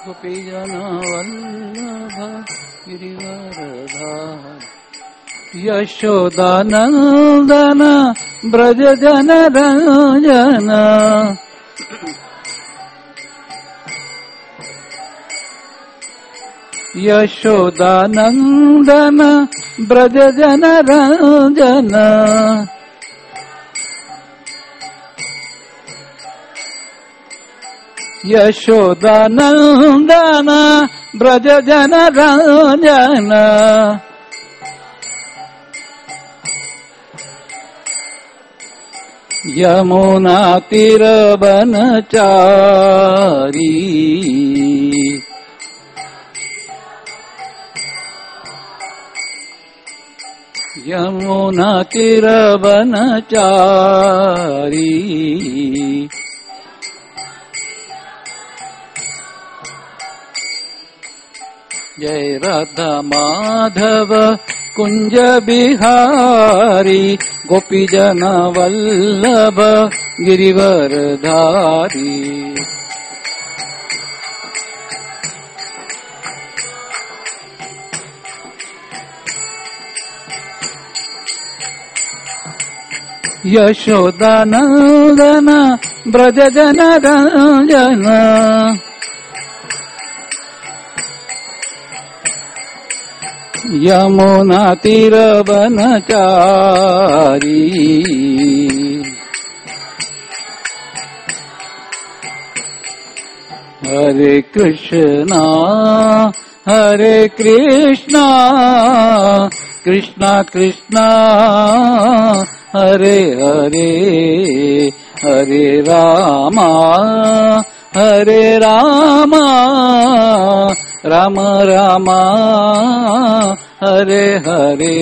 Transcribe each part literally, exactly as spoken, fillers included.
गोपीजन वल्लभ गिरिवरधारी यशोदानंदन ब्रज जन रंजन यशोदानंदन ब्रज जन रंजन यशोदानंदन ब्रज जन रंजन यमुना तीर बनचारी यमुना तीर बनचारी जय राधा माधव कुंज बिहारी गोपीजन वल्लभ गिरिवरधारी यशोदानंदन ब्रज जन रंजन यमुना तीर बनचारी हरे कृष्णा हरे कृष्णा कृष्णा कृष्णा हरे हरे हरे रामा हरे रामा राम रामा हरे हरे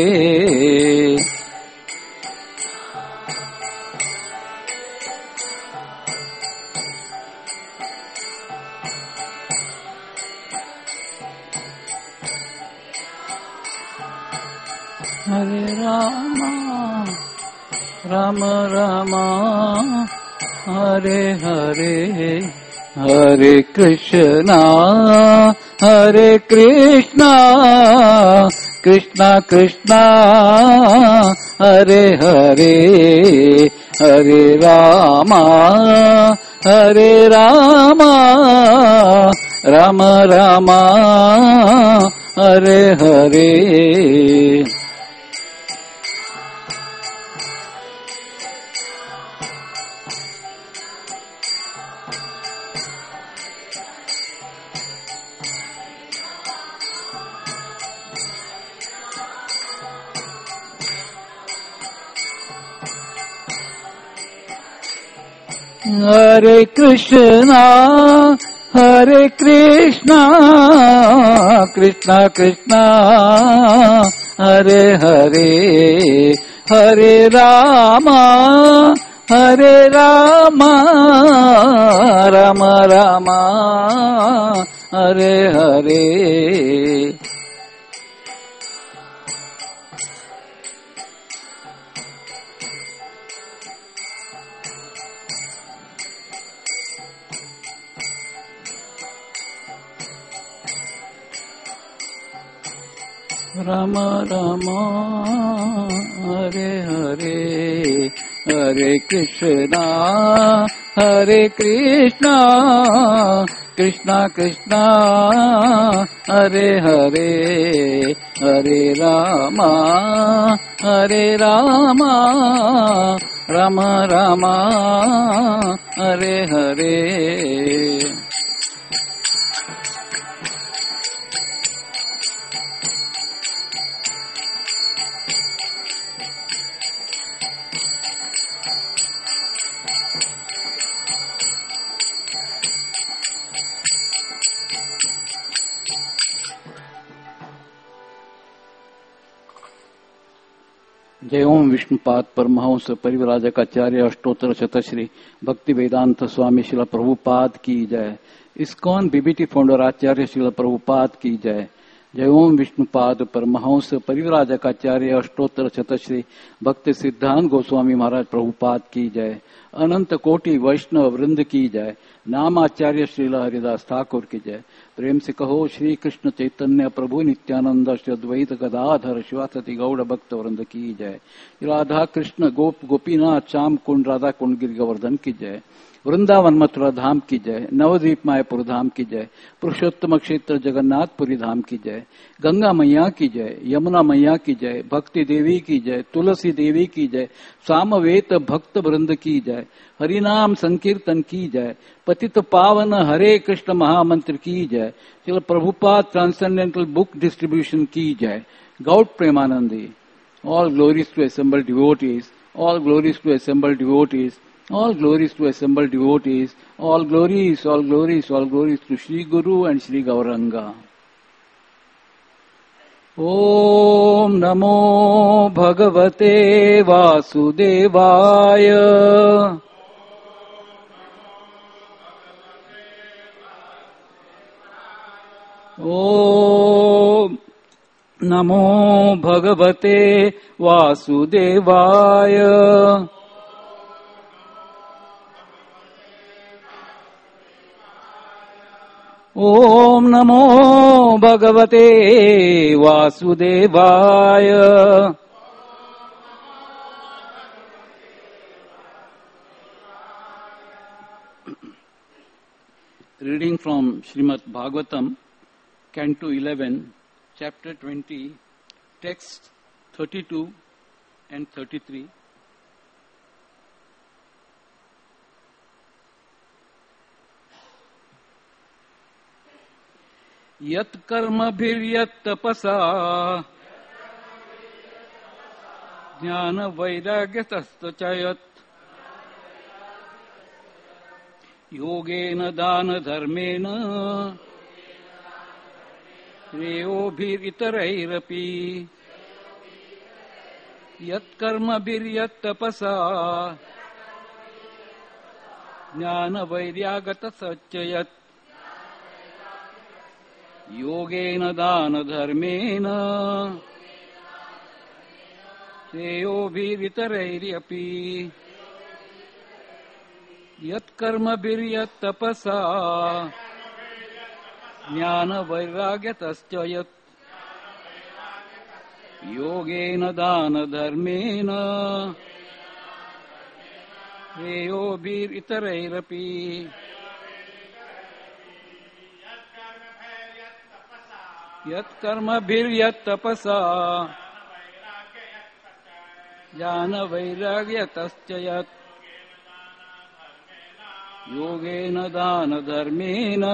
हरे रामा राम रामा हरे हरे हरे कृष्णा हरे कृष्णा कृष्णा कृष्णा हरे हरे हरे रामा हरे रामा राम रामा हरे हरे हरे कृष्णा हरे कृष्णा कृष्णा कृष्णा हरे हरे हरे रामा हरे रामा राम रामा हरे हरे राम राम हरे हरे हरे कृष्णा हरे कृष्णा कृष्णा कृष्णा हरे हरे हरे रामा हरे रामा राम रामा हरे हरे जय ओम विष्णुपाद परमहंस परिव्राजकाचार्य अष्टोत्तर शतश्री भक्ति वेदांत स्वामी शिल प्रभुपाद की जय। इस्कॉन बीबीटी फाउंडर आचार्य शिल प्रभुपाद की जय। जय ओम विष्णुपाद परमहंस परिव्राजकाचार्य अष्टोत्तर शतश्री भक्ति सिद्धांत गोस्वामी महाराज प्रभुपाद की जय। अनंत कोटि वैष्णव वृंद की जय। नामाचार्य श्रील हरिदास ठाकुर की जय। प्रेम से कहो श्री कृष्ण चैतन्य प्रभु नित्यानंद श्री अद्वैत गदाधर शिवासति गौड़ भक्त वृंद की जय। राधा कृष्ण गोप गोपीनाथ श्याम कुंड राधा कुंड गिर गोवर्धन की जय। वृंदावन मथुरा धाम की जय। नवद्वीप मायापुर धाम की जय। पुरुषोत्तम क्षेत्र जगन्नाथपुरी धाम की जय। गंगा मैया की जय। यमुना मैया की जय। भक्ति देवी की जय। तुलसी देवी की जय। सामवेद भक्त वृंद की जय। हरिनाम संकीर्तन की जय। पतित पावन हरे कृष्ण महामंत्र की जय। चलो प्रभुपाद ट्रांसेंडेंटल बुक डिस्ट्रीब्यूशन की जय। Gaur Premanandi. All glories to assembled devotees. All glories to assembled devotees. All glories to assembled devotees. All glories, all glories, all glories to Shri Guru and Shri Gauranga. Om Namo Bhagavate Vasudevaya. Om Namo Bhagavate Vasudevaya. Om Namo Bhagavate Vasudevaya. Reading from Srimad Bhagavatam, Canto eleven, Chapter twenty, Text thirty-two and thirty-three. Yat karma bhiryat tapasa jnana vairagyatasthachayat yogena dana dharmena श्रेयोभिरितरैरपि यत्कर्मभिर्यत्तपसा ज्ञानवैर्यागतसच्चयत् योगेन दानधर्मेण श्रेयोभिरितरैरपि यत्कर्मभिर्यत्तपसा ज्ञान वैराग्यतश्च यत् योगेन दान धर्मेण श्रेयोभिरितरैरपि यत्कर्मभिर्यत्तपसा ज्ञान वैराग्यतश्च यत् योगेन दान धर्मेण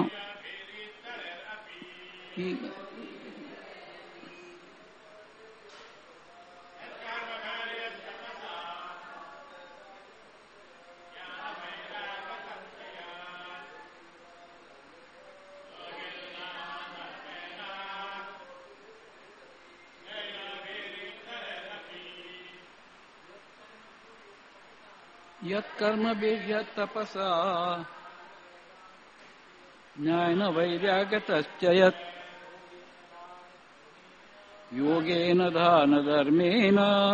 यत्कर्मभिर्यत्तपसा ज्ञान वैराग्यतश्च यत् योगेन दान धर्मेण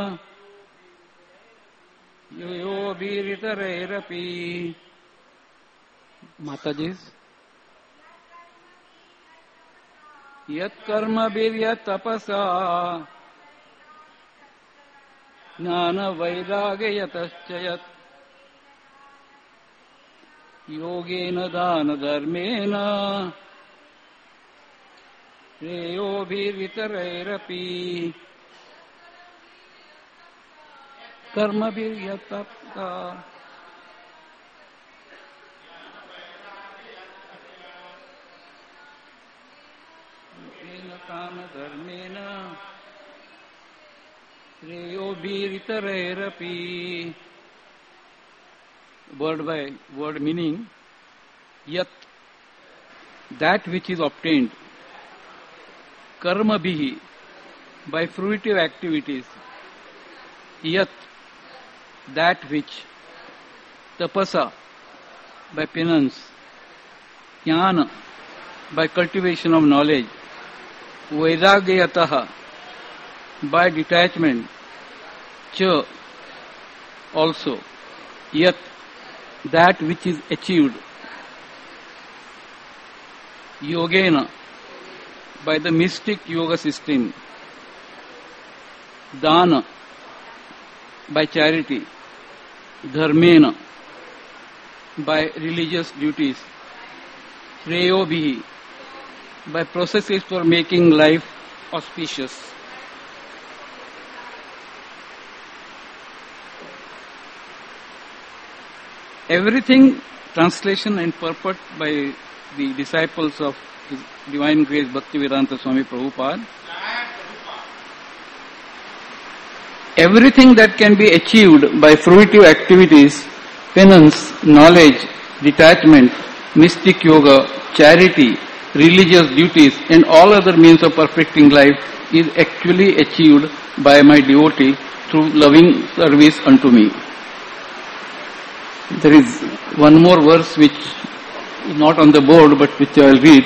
योभिरितरैरपि। माताजी, यत्कर्मभिर्यत्तपसा ज्ञान वैराग्यतश्च यत् योगेन दान धर्मेण श्रेयोभिरितरैरपि कर्मभिर्यत्तपसा योगेन दान धर्मेण श्रेयोभिरितरैरपि। Word by word meaning, yat, that which is obtained, karma bihi, by fruitive activities, yat, that which, tapasa, by penance, jnana, by cultivation of knowledge, vairagyataha, by detachment, cha, also, yat, that which is achieved, Yogena, by the mystic yoga system. Dana, by charity. Dharmena, by religious duties. Shreyobhihi, by processes for making life auspicious. Everything, translation and purport by the disciples of His Divine Grace Bhaktivedanta Swami Prabhupada. Everything that can be achieved by fruitive activities, penance, knowledge, detachment, mystic yoga, charity, religious duties, and all other means of perfecting life is actually achieved by my devotee through loving service unto me. There is one more verse which is not on the board but which I will read.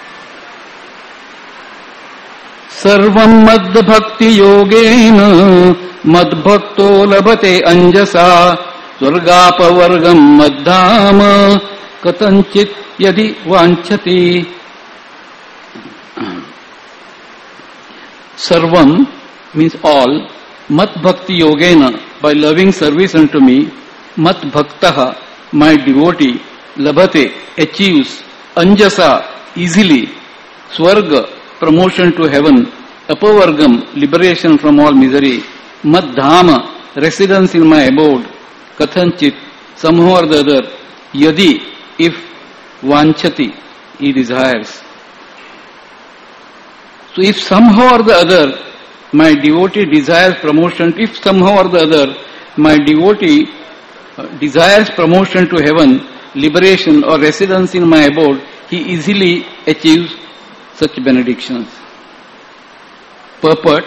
Sarvam mad bhakti yogena mad bhakto labate anjasa swargapavargam maddhama katanchit yadi vanchati. Sarvam means all, mat bhakti yogena, by loving service unto me, mat bhaktaha, my devotee, labhate, achieves, anjasa, easily, swarga, promotion to heaven, apavargam, liberation from all misery, maddhama, residence in my abode, kathanchit, somehow or the other, yadi, if vanchati, he desires. So if somehow or the other my devotee desires promotion, if somehow or the other my devotee desires promotion to heaven, liberation or residence in my abode, he easily achieves such benedictions. Purport.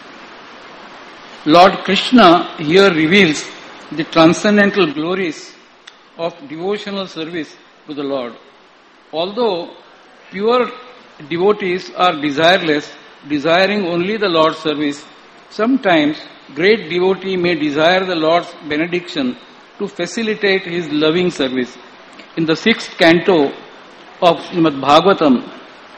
Lord Krishna here reveals the transcendental glories of devotional service to the Lord. Although pure devotees are desireless, desiring only the Lord's service, sometimes great devotee may desire the Lord's benediction to facilitate his loving service. In the sixth canto of Srimad Bhagavatam,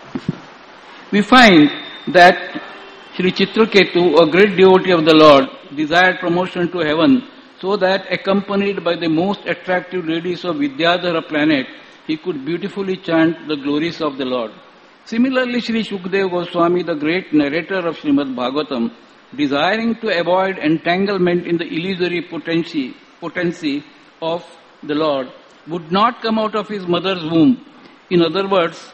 we find that Sri Chitraketu, a great devotee of the Lord, desired promotion to heaven so that, accompanied by the most attractive ladies of Vidyadhara planet, he could beautifully chant the glories of the Lord. Similarly, Sri Shukdev Goswami, the great narrator of Srimad Bhagavatam, desiring to avoid entanglement in the illusory potency, potency of the Lord, would not come out of his mother's womb. In other words,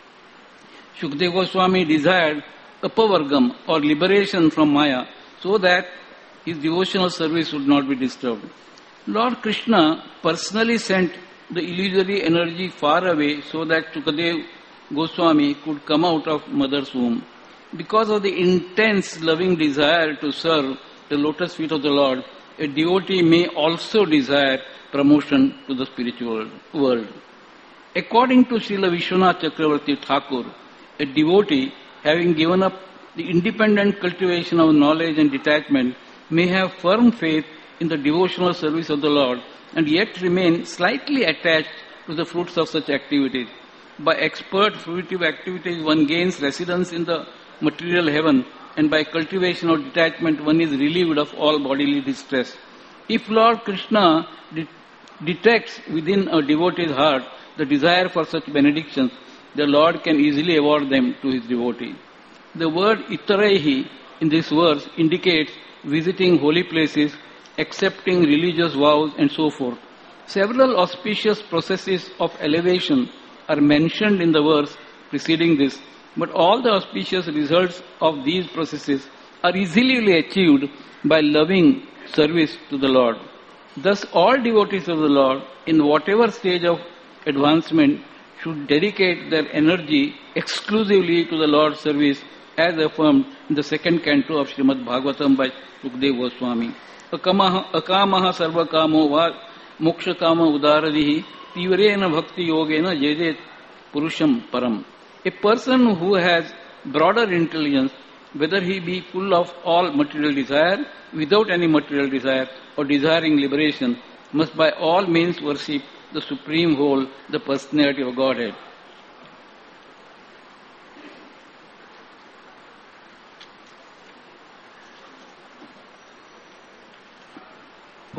Shukdev Goswami desired apavargam or liberation from Maya so that his devotional service would not be disturbed. Lord Krishna personally sent the illusory energy far away so that Shukdev Goswami could come out of mother's womb. Because of the intense loving desire to serve the lotus feet of the Lord, a devotee may also desire promotion to the spiritual world. According to Srila Vishwanath Chakravarti Thakur, a devotee, having given up the independent cultivation of knowledge and detachment, may have firm faith in the devotional service of the Lord and yet remain slightly attached to the fruits of such activities. By expert fruitive activities, one gains residence in the material heaven, and by cultivation or detachment, one is relieved of all bodily distress. If Lord Krishna de- detects within a devotee's heart the desire for such benedictions, the Lord can easily award them to his devotee. The word itarehi in this verse indicates visiting holy places, accepting religious vows, and so forth. Several auspicious processes of elevation are mentioned in the verse preceding this, but all the auspicious results of these processes are easily achieved by loving service to the Lord. Thus, all devotees of the Lord, in whatever stage of advancement, should dedicate their energy exclusively to the Lord's service, as affirmed in the second canto of Srimad Bhagavatam by Shukdev Goswami. Akamaha sarva kamo va moksha kama udaradihi tivrena bhakti yogena jedet purusham param. A person who has broader intelligence, whether he be full of all material desire, without any material desire, or desiring liberation, must by all means worship the Supreme Whole, the Personality of Godhead.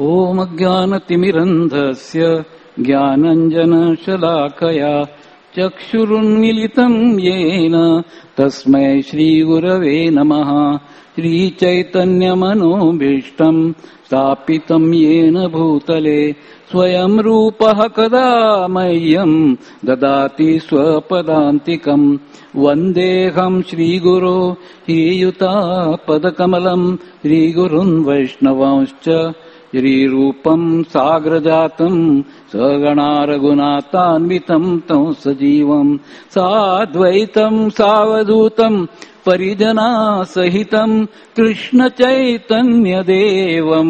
ओम अज्ञानतिमिरन्धस्य ज्ञानञ्जनशलाकया चक्षुरुन्मीलितं येन तस्मै श्रीगुरवे नमः। श्रीचैतन्यमनोभीष्टं स्थापितं येन भूतले स्वयं रूपः कदा मह्यं ददाति स्वपदान्तिकम्। वन्देऽहं श्रीगुरो श्रीयुतापदकमलं श्रीगुरुन् वैष्णवांश्च श्रीरूपं साग्रजातं सगणा रघुनाथान्वितं तं सजीवं साद्वैतं सावधूतं परिजनासहितं कृष्णचैतन्यदेवं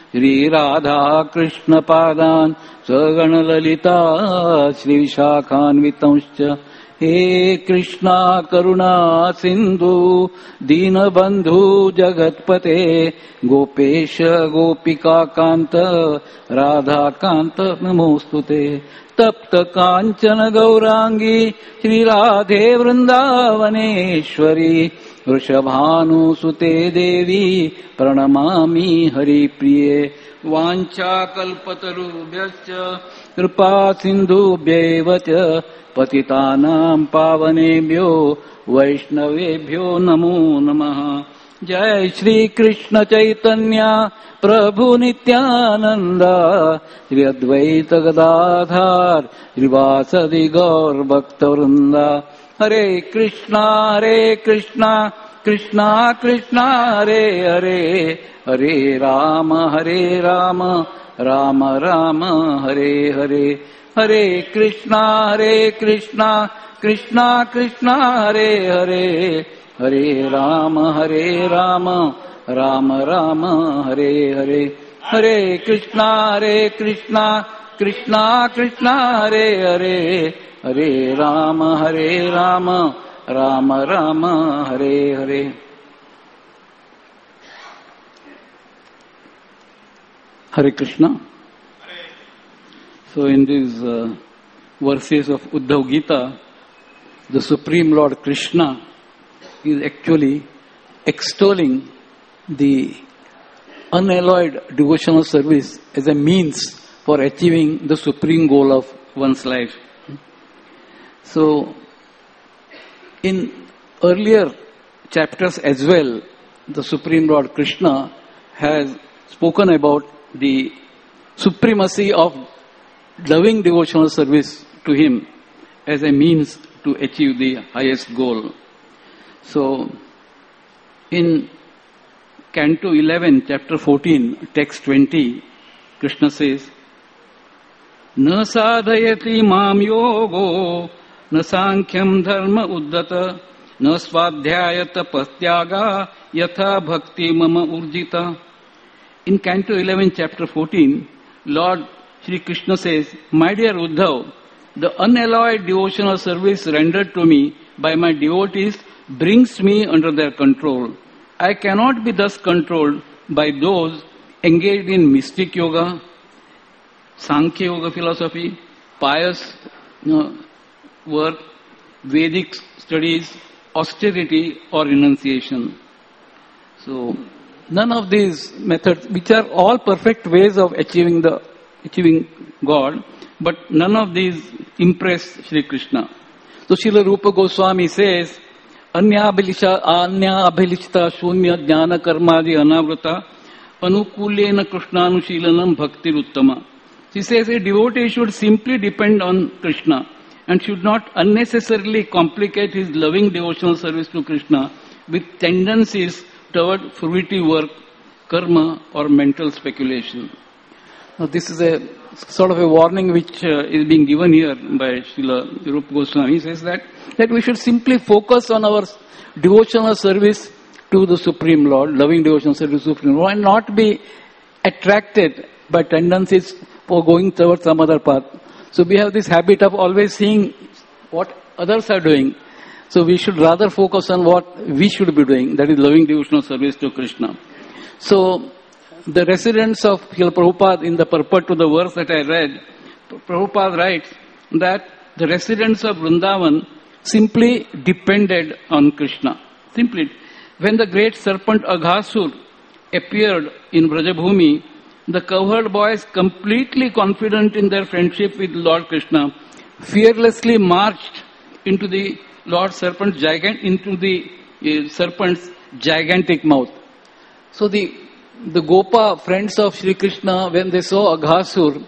श्रीराधाकृष्णपादान् सगणललिता श्रीशाखान्वितंश्च। हे कृष्णा करुणा सिन्धु दीनबन्धु जगत्पते गोपेश गोपिकान्त राधाकान्त नमोस्तुते। तप्त काञ्चन गौरांगी श्रीराधे वृन्दावनेश्वरी वृषभानुसुते देवी प्रणमामि हरिप्रिये। वाञ्छाकल्पतरुभ्यश्च कृपा सिन्धुभ्यैव च पतितानां पावनेभ्यो वैष्णवेभ्यो नमो नमः। जय श्री कृष्ण चैतन्य प्रभु नित्यानंद श्री अद्वैत गदाधर श्रीवासदि गौर भक्तवृंद। हरे कृष्णा हरे कृष्णा कृष्णा कृष्णा हरे हरे हरे राम हरे राम राम राम हरे हरे। हरे कृष्णा हरे कृष्णा कृष्णा कृष्णा हरे हरे हरे राम हरे राम राम राम हरे हरे। हरे कृष्णा हरे कृष्णा कृष्णा कृष्णा हरे हरे हरे राम हरे Ram Ram Ram Hare Hare. Hare Krishna. So in these uh, verses of Uddhav Gita, the Supreme Lord Krishna is actually extolling the unalloyed devotional service as a means for achieving the supreme goal of one's life. So in earlier chapters as well, the Supreme Lord Krishna has spoken about the supremacy of loving devotional service to him as a means to achieve the highest goal. So, in Canto eleven, Chapter fourteen, Text twenty, Krishna says, "Na sadhayati mam yogo, na sankyam dharma uddata, na swadhyayata pastyaga, yatha bhakti mama urjita." In Canto eleven, Chapter fourteen, Lord Shri Krishna says, "My dear Uddhav, the unalloyed devotional service rendered to me by my devotees brings me under their control. I cannot be thus controlled by those engaged in mystic yoga, Sankhya yoga philosophy, pious you know, work, Vedic studies, austerity or renunciation." So, none of these methods, which are all perfect ways of achieving the achieving God, but none of these impress Shri Krishna. So Srila Rupa Goswami says, "Anya abhilisha anya abhilishta shunya jnana karmadi anavrata anukulena krishnanushilanam bhakti uttama." She says a devotee should simply depend on Krishna and should not unnecessarily complicate his loving devotional service to Krishna with tendencies toward fruitive work, karma or mental speculation. Now this is a sort of a warning which uh, is being given here by Srila Rupa Goswami. He says that, that we should simply focus on our devotional service to the Supreme Lord, loving devotional service to the Supreme Lord, and not be attracted by tendencies for going towards some other path. So we have this habit of always seeing what others are doing. So we should rather focus on what we should be doing, that is loving devotional service to Krishna. So the residents of Srila Prabhupada, in the purport to the verse that I read, Prabhupada writes that the residents of Vrindavan simply depended on Krishna. Simply. When the great serpent Aghasur appeared in Brajabhumi, the cowherd boys, completely confident in their friendship with Lord Krishna, fearlessly marched into the Lord Serpent gigant, into the uh, serpent's gigantic mouth. So the the Gopa friends of Sri Krishna, when they saw Aghasur,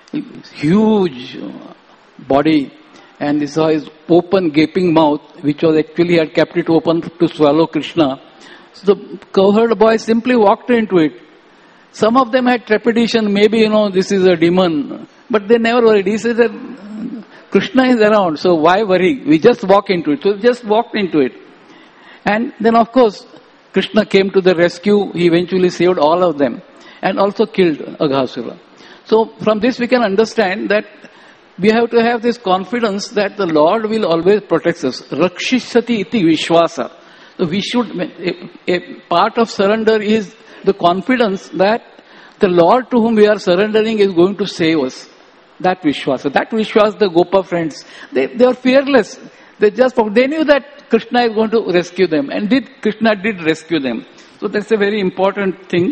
huge body, and they saw his open gaping mouth, which was actually had kept it open to swallow Krishna. So the cowherd boys simply walked into it. Some of them had trepidation, maybe, you know, this is a demon. But they never worried. He said that Krishna is around, so why worry? We just walk into it. So we just walked into it. And then, of course, Krishna came to the rescue. He eventually saved all of them and also killed Aghasura. So from this we can understand that we have to have this confidence that the Lord will always protect us. Rakshishati iti vishwasa. So we should, a, a part of surrender is the confidence that the Lord to whom we are surrendering is going to save us. That vishwasa. That vishwasa, the Gopa friends, they, they are fearless. They just, they knew that Krishna is going to rescue them. And did Krishna did rescue them. So that's a very important thing.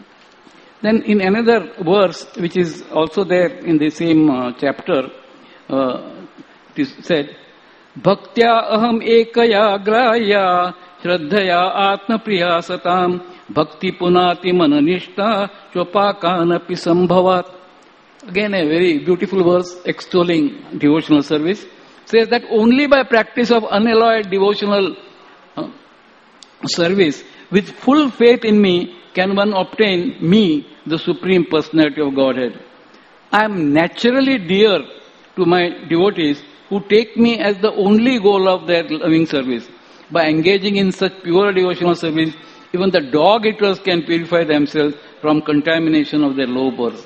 Then in another verse, which is also there in the same uh, chapter, uh, it is said, Bhaktya aham ekaya graya shraddhaya atma priya satam bhakti punati mananishta chopakanapi sambhavat. Again a very beautiful verse extolling devotional service. Says that only by practice of unalloyed devotional uh, service with full faith in me can one obtain me, the Supreme Personality of Godhead. I am naturally dear to my devotees who take me as the only goal of their loving service. By engaging in such pure devotional service, even the dog eaters can purify themselves from contamination of their low birth.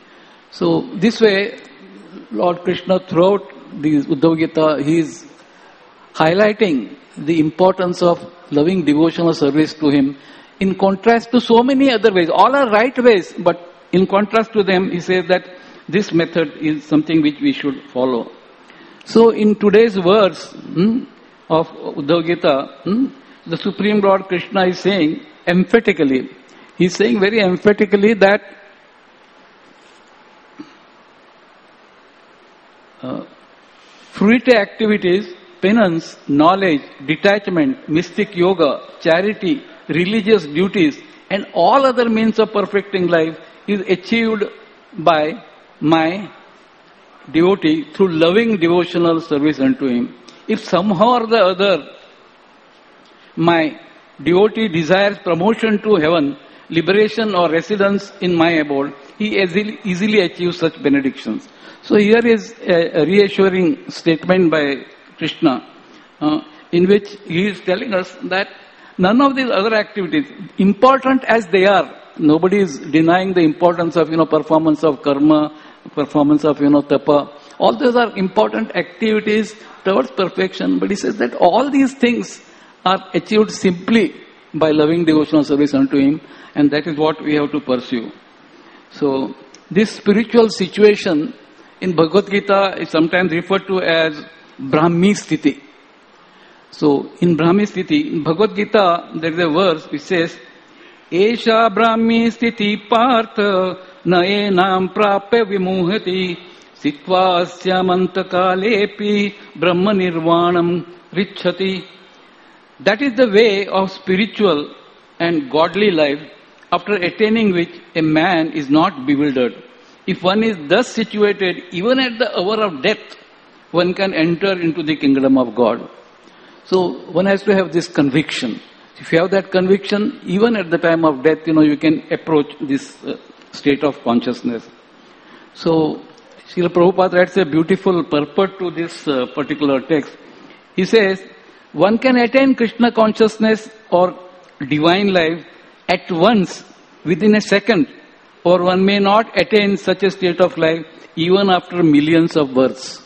So this way, Lord Krishna throughout the Uddhava Gita, he is highlighting the importance of loving devotional service to him in contrast to so many other ways. All are right ways, but in contrast to them, he says that this method is something which we should follow. So in today's verse hmm, of Uddhava Gita, hmm, the Supreme Lord Krishna is saying emphatically, he is saying very emphatically that uh, fruite activities, penance, knowledge, detachment, mystic yoga, charity, religious duties, and all other means of perfecting life is achieved by my devotee through loving devotional service unto him. If somehow or the other my devotee desires promotion to heaven, liberation or residence in my abode, he easily, easily achieves such benedictions. So here is a, a reassuring statement by Krishna uh, in which he is telling us that none of these other activities, important as they are, nobody is denying the importance of, you know, performance of karma, performance of, you know, tapa. All those are important activities towards perfection. But he says that all these things are achieved simply by loving devotional service unto him, and that is what we have to pursue. So this spiritual situation in Bhagavad Gita is sometimes referred to as Brahmi Sthiti. So in Brahmi Sthiti, in Bhagavad Gita, there is a verse which says, Esha Brahmi Sthiti Partha na enam prapya vimuhati sitva asyamanta kalepi brahma nirvanam richati. That is the way of spiritual and godly life, after attaining which a man is not bewildered. If one is thus situated, even at the hour of death, one can enter into the kingdom of God. So one has to have this conviction. If you have that conviction, even at the time of death, you know, you can approach this uh, state of consciousness. So Srila Prabhupada writes a beautiful purport to this uh, particular text. He says, one can attain Krishna consciousness or divine life at once, within a second, or one may not attain such a state of life even after millions of births.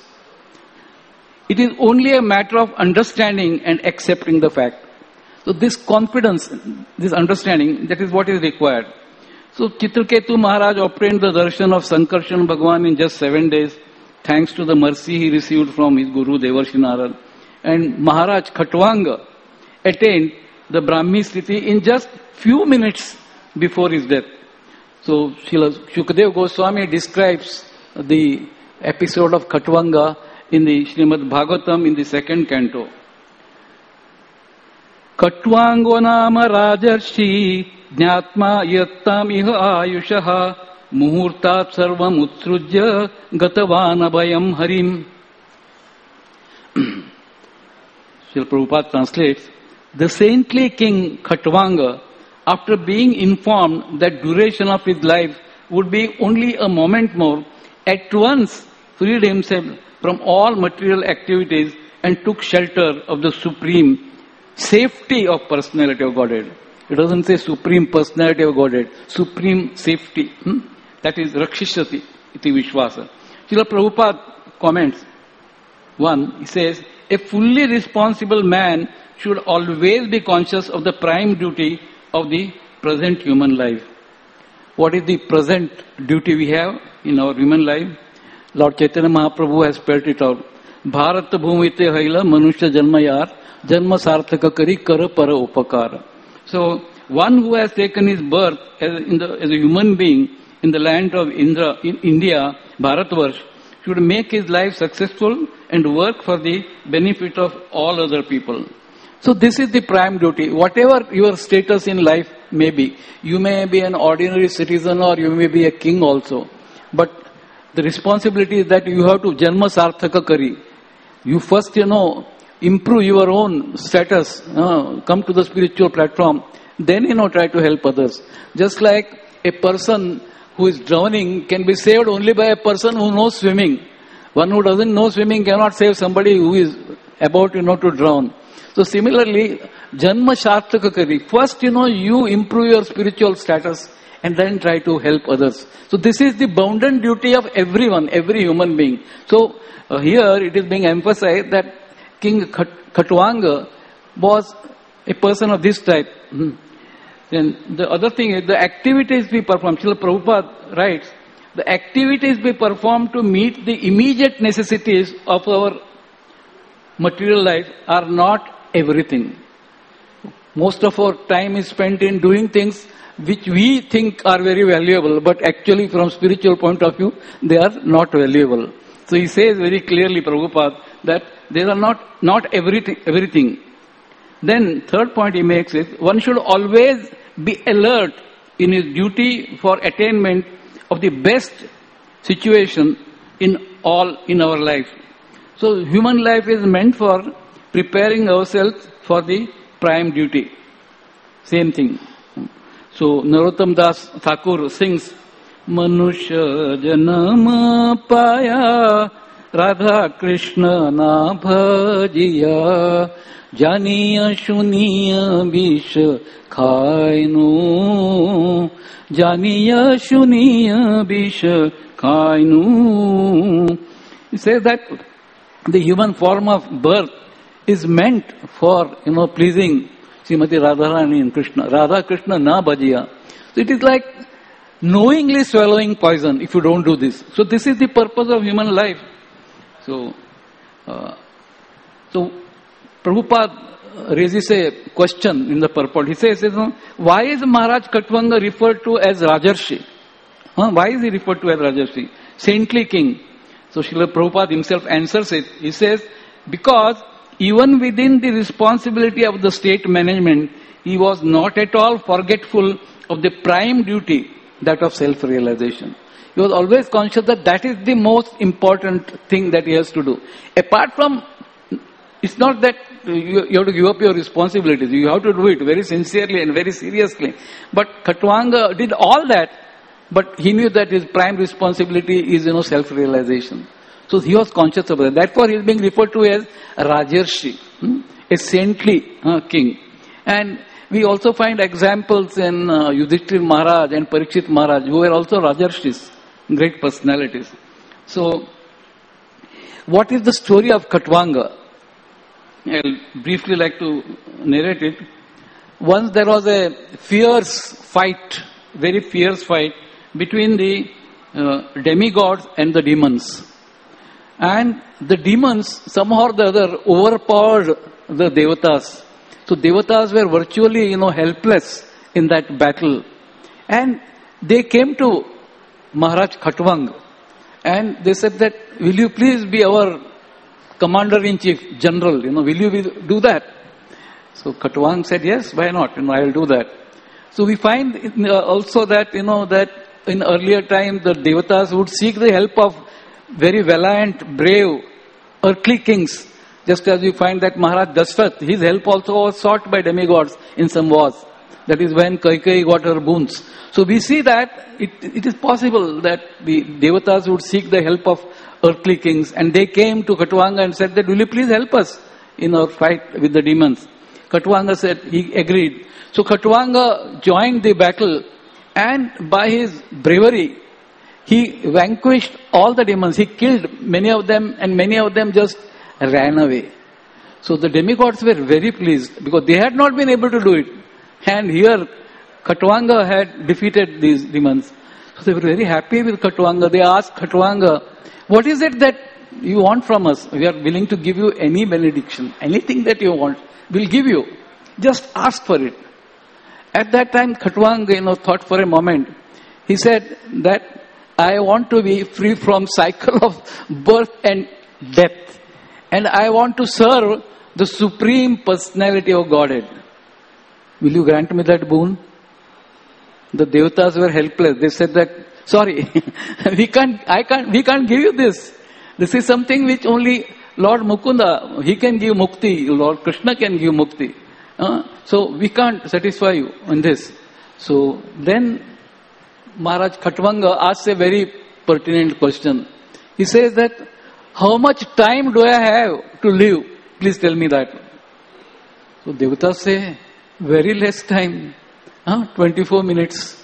It is only a matter of understanding and accepting the fact. So this confidence, this understanding, that is what is required. So Chitraketu Maharaj obtained the darshan of Sankarshan Bhagwan in just seven days, thanks to the mercy he received from his Guru Devarshi Narad. And Maharaj Khatwanga attained the Brahmi Sthiti in just few minutes before his death. So Srila Shukadeva Goswami describes the episode of Khatvanga in the Srimad Bhagavatam in the second canto. Khatvango nama rajarshi jnatma yattam iha ayushaha muhurtat sarvam utsrujya gatavana bhayam harim. Srila Prabhupada translates, the saintly king Khatvanga, after being informed that duration of his life would be only a moment more, at once freed himself from all material activities and took shelter of the supreme safety of personality of Godhead. It doesn't say supreme personality of Godhead, supreme safety. Hmm? That is Rakshishati iti Vishwasa. Srila Prabhupada comments, one, he says, a fully responsible man should always be conscious of the prime duty of the present human life. What is the present duty we have in our human life? Lord Chaitanya Mahaprabhu has spelled it out. Bharat bhumite haila manushya janmayar janma sarthaka kari kara para upakara. So, one who has taken his birth as, in the, as a human being in the land of Indra, in India, Bharatvarsh, should make his life successful and work for the benefit of all other people. So this is the prime duty. Whatever your status in life may be, you may be an ordinary citizen or you may be a king also. But the responsibility is that you have to janma sarthaka kari. You first, you know, improve your own status, uh, come to the spiritual platform, then, you know, try to help others. Just like a person who is drowning can be saved only by a person who knows swimming. One who doesn't know swimming cannot save somebody who is about, you know, to drown. So similarly, janma sarthaka kari. First, you know, you improve your spiritual status and then try to help others. So this is the bounden duty of everyone, every human being. So uh, here it is being emphasized that King Khatvanga was a person of this type. Then the other thing is the activities we perform. Srila Prabhupada writes, the activities we perform to meet the immediate necessities of our material life are not everything. Most of our time is spent in doing things which we think are very valuable, but actually from spiritual point of view, they are not valuable. So he says very clearly, Prabhupada, that they are not, not everything, everything. Then third point he makes is, one should always be alert in his duty for attainment of the best situation in all in our life. So human life is meant for preparing ourselves for the prime duty. Same thing. So Narottam Das Thakur sings, Manushya janama paya Radha Krishna na bhajiya Janiya shuniya bish khainu Janiya shuniya bish khainu. He says that the human form of birth is meant for, you know, pleasing Srimati Radharani and Krishna. Radha Krishna na bhajiya. So it is like knowingly swallowing poison if you don't do this. So this is the purpose of human life. So, uh, so Prabhupada raises a question in the purport. He says, you know, why is Maharaj Khatvanga referred to as Rajarshi? Huh? Why is he referred to as Rajarshi? Saintly king. So Srila Prabhupada himself answers it. He says, because even within the responsibility of the state management, he was not at all forgetful of the prime duty, that of self-realization. He was always conscious that that is the most important thing that he has to do. Apart from, it's not that you, you have to give up your responsibilities. You have to do it very sincerely and very seriously. But Khatvanga did all that, but he knew that his prime responsibility is, you know, self-realization. So he was conscious of that. Therefore he is being referred to as Rajarshi, hmm? a saintly uh, king. And we also find examples in uh, Yudhishthira Maharaj and Parikshit Maharaj, who were also Rajarshis, great personalities. So, what is the story of Khatvanga? I'll briefly like to narrate it. Once there was a fierce fight, very fierce fight, between the uh, demigods and the demons. And the demons, somehow or the other, overpowered the devatas. So devatas were virtually, you know, helpless in that battle. And they came to Maharaj Khatwang and they said that, will you please be our commander-in-chief, general, you know, will you do that? So Khatwang said, yes, why not? You know, I will do that. So we find also that, you know, that in earlier time the devatas would seek the help of very valiant, brave, earthly kings. Just as we find that Maharaj Dashrath, his help also was sought by demigods in some wars. That is when Kaikeyi got her boons. So we see that it, it is possible that the devatas would seek the help of earthly kings. And they came to Khatwanga and said that, will you please help us in our fight with the demons? Khatwanga said, he agreed. So Khatwanga joined the battle and by his bravery, he vanquished all the demons. He killed many of them and many of them just ran away. So the demigods were very pleased because they had not been able to do it. And here Khatwanga had defeated these demons. So they were very happy with Khatwanga. They asked Khatwanga, what is it that you want from us? We are willing to give you any benediction, anything that you want, we'll give you. Just ask for it. At that time, Khatwanga, you know, thought for a moment. He said that I want to be free from cycle of birth and death. And I want to serve the Supreme Personality of Godhead. Will you grant me that boon? The devatas were helpless. They said that, sorry, we can't, I can't, we can't give you this. This is something which only Lord Mukunda, he can give mukti, Lord Krishna can give mukti. Uh, so we can't satisfy you on this. So then Maharaj Khatwanga asks a very pertinent question. He says that, how much time do I have to live? Please tell me that. So devatas say, very less time. Huh? twenty-four minutes.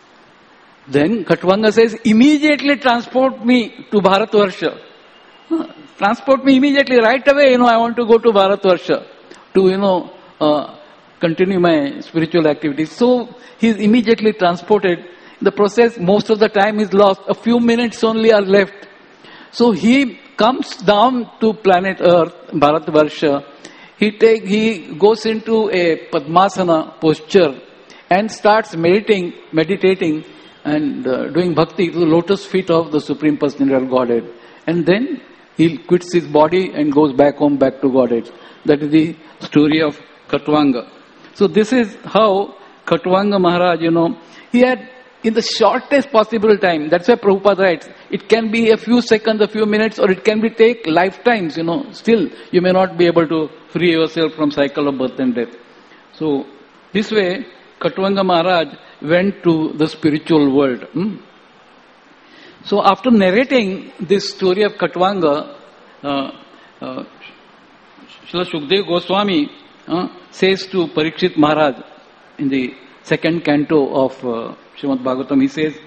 Then Khatwanga says, immediately transport me to Bharatvarsha. Huh? Transport me immediately, right away, you know, I want to go to Bharatvarsha to, you know, uh, continue my spiritual activities. So he is immediately transported. In the process, most of the time is lost. A few minutes only are left. So he comes down to planet Earth, Bharatvarsha. He take, he goes into a Padmasana posture and starts meditating, meditating and uh, doing bhakti to the lotus feet of the Supreme Personality of Godhead. And then he quits his body and goes back home, back to Godhead. That is the story of Khatwanga. So this is how Khatwanga Maharaj, you know, he had in the shortest possible time. That's why Prabhupada writes, it can be a few seconds, a few minutes, or it can be take lifetimes, you know. Still, you may not be able to free yourself from cycle of birth and death. So, this way, Khatwanga Maharaj went to the spiritual world. Hmm? So, after narrating this story of Khatwanga, uh, uh, Srila Shukdev Goswami uh, says to Parikshit Maharaj in the second canto of uh, Srimad Bhagavatam, he says,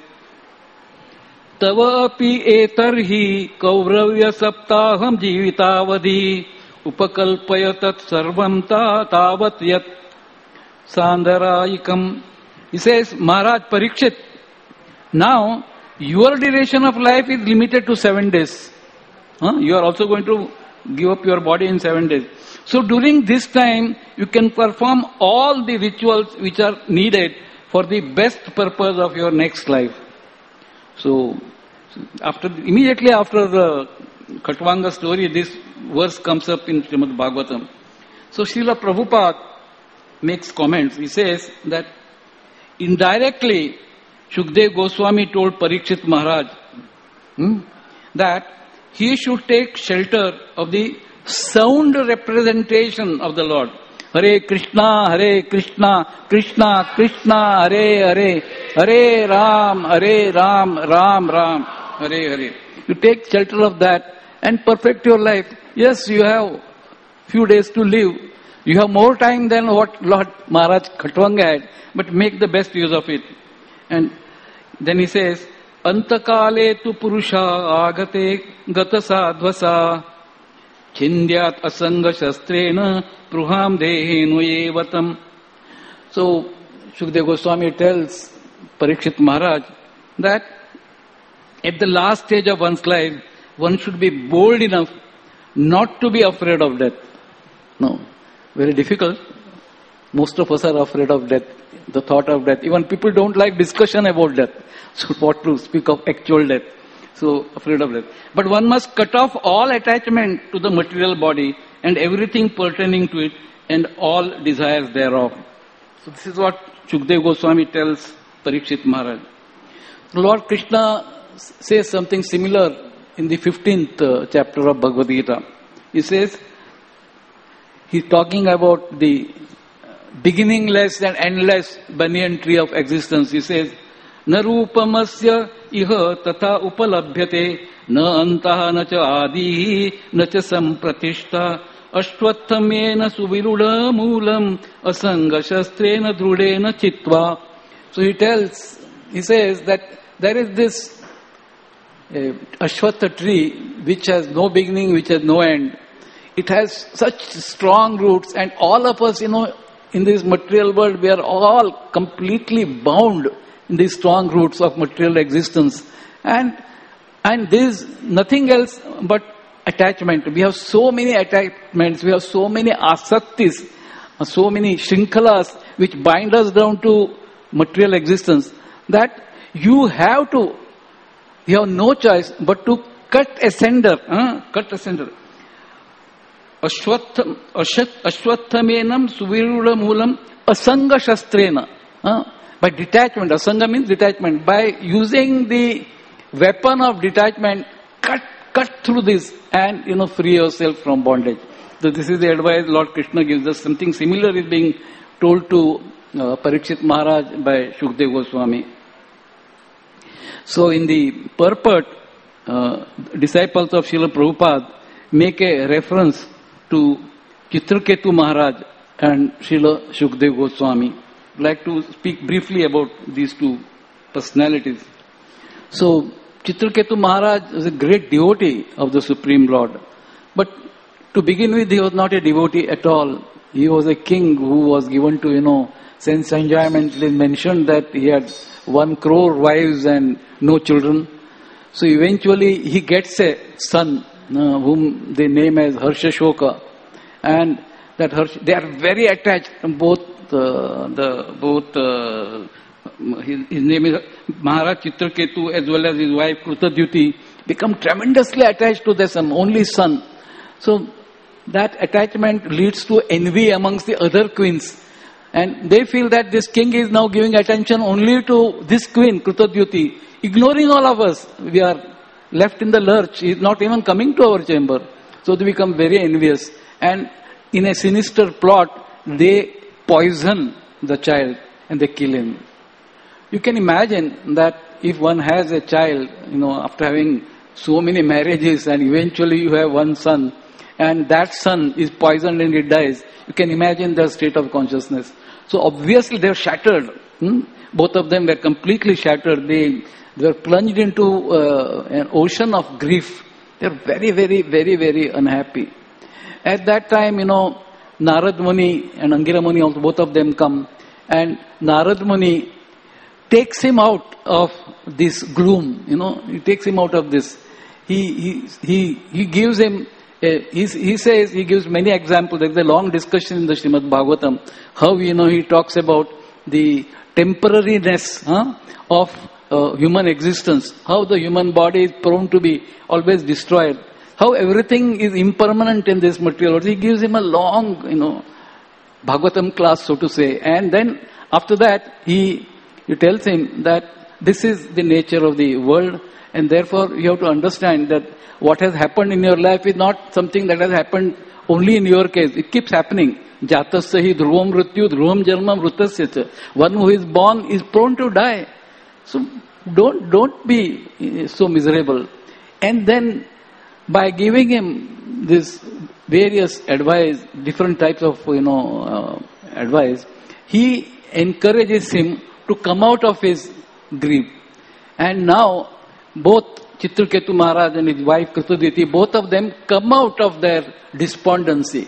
Tava api etarhi kauravya saptaham jivitavadhi upakalpaya tat sarvam ta tavat yat sandarayikam. He says, Maharaj Parikshit, now your duration of life is limited to seven days. Huh? You are also going to give up your body in seven days. So during this time, you can perform all the rituals which are needed for the best purpose of your next life. So, after immediately after the Khatwanga story, this verse comes up in Srimad Bhagavatam. So, Srila Prabhupada makes comments. He says that indirectly, Shukdev Goswami told Parikshit Maharaj hmm, that he should take shelter of the sound representation of the Lord. Hare Krishna, Hare Krishna, Krishna, Krishna, Hare Hare, Hare Ram, Hare Ram, Ram Ram, Hare Hare. You take shelter of that and perfect your life. Yes, you have few days to live. You have more time than what Lord Maharaj Khatwanga had, but make the best use of it. And then he says, Antakale tu purusha agate gata sadvasa Chindyat asanga shastrena pruham dehenu yevatam. So, Shukdev Goswami tells Parikshit Maharaj that at the last stage of one's life, one should be bold enough not to be afraid of death. No, very difficult. Most of us are afraid of death, the thought of death. Even people don't like discussion about death. So what to speak of actual death? So afraid of death. But one must cut off all attachment to the material body and everything pertaining to it and all desires thereof. So this is what Shukdev Goswami tells Parikshit Maharaj. Lord Krishna says something similar in the fifteenth uh, chapter of Bhagavad Gita. He says, he's talking about the beginningless and endless banyan tree of existence. He says, Na rupamasya iha tatha upalabhyate na antaha na cha adihi na cha sampratishta ashwathamena suviruda moolam asanga shastrena drudena chitva. So he tells, he says that there is this uh, ashwatha tree which has no beginning, which has no end. It has such strong roots, and all of us, you know, in this material world, we are all completely bound in these strong roots of material existence. And and there is nothing else but attachment. We have so many attachments, we have so many asaktis, so many shrinkalas which bind us down to material existence, that you have to, you have no choice but to cut asunder, uh, cut asunder. Ashwath, ashwathamenam suviruda moolam asanga shastrena. Uh, by detachment, asanga means detachment. By using the weapon of detachment, cut cut through this and, you know, free yourself from bondage. So this is the advice Lord Krishna gives us. Something similar is being told to uh, Parikshit Maharaj by Shukdev Goswami. So in the purport, uh, disciples of Srila Prabhupada make a reference to Chitraketu Maharaj and Srila Shukdev Goswami. I'd like to speak briefly about these two personalities. So, Chitraketu Maharaj was a great devotee of the Supreme Lord. But to begin with, he was not a devotee at all. He was a king who was given to, you know, sense enjoyment. They mentioned that he had one crore wives and no children. So eventually he gets a son, Uh, whom they name as Harshashoka, and that Harsh, they are very attached. Both uh, the both uh, his, his name is Maharaj Chitraketu as well as his wife Krutadyuti become tremendously attached to their son, only son. So that attachment leads to envy amongst the other queens, and they feel that this king is now giving attention only to this queen Krutadyuti, ignoring all of us. We are left in the lurch. He is not even coming to our chamber. So they become very envious. And in a sinister plot, they poison the child and they kill him. You can imagine that if one has a child, you know, after having so many marriages and eventually you have one son, and that son is poisoned and he dies, you can imagine the state of consciousness. So obviously they are shattered. Hmm? Both of them were completely shattered. They They were plunged into uh, an ocean of grief. They were very, very, very, very unhappy. At that time, you know, Narad Muni and Angira Muni, also both of them come. And Narad Muni takes him out of this gloom. You know, he takes him out of this. He he he, he gives him, a, he, he says, he gives many examples. There's a long discussion in the Srimad Bhagavatam. How, you know, he talks about the temporariness huh, of Uh, human existence, how the human body is prone to be always destroyed, how everything is impermanent in this material world. He gives him a long, you know, Bhagavatam class, so to say. And then after that, he, he tells him that this is the nature of the world, and therefore you have to understand that what has happened in your life is not something that has happened only in your case. It keeps happening. Jatasya hi dhruvam mrityu dhruvam janma mritasya. One who is born is prone to die. So don't don't be so miserable. And then by giving him this various advice, different types of, you know, uh, advice, he encourages him to come out of his grief. And now both Chitraketu Maharaj and his wife Krutadyuti, both of them come out of their despondency.